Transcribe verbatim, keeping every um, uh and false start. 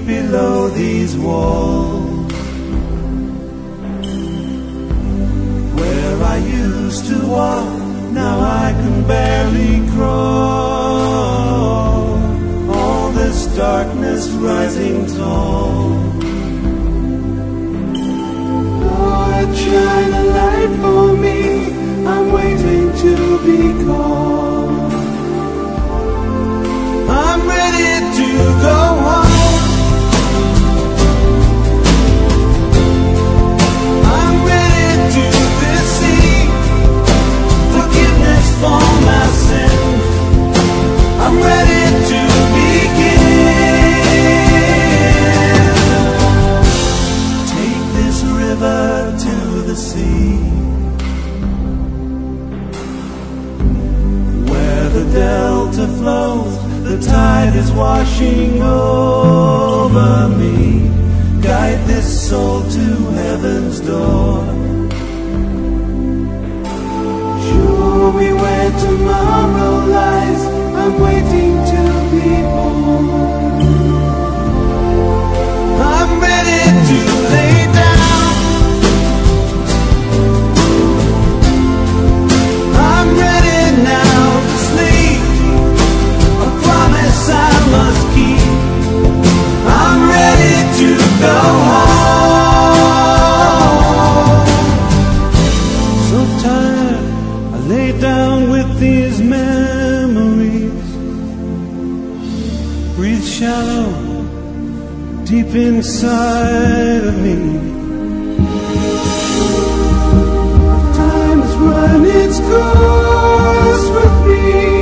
below these walls, where I used to walk, now I can barely crawl. All this darkness rising tall. Lord, shine a light for me, I'm waiting to be called. I'm ready to go home. I'm ready to receive forgiveness for my sin. I'm ready to begin. Take this river to the sea, where the delta flows, the tide is washing over me. Guide this soul to heaven's door. Show me where tomorrow lies, I'm waiting to be born. I'm ready to lay down. I'm ready now to sleep, a promise I must keep. I'm ready to go home. So tired, I lay down with these memories. Breathe shallow, deep inside of me. Time has run its course with me.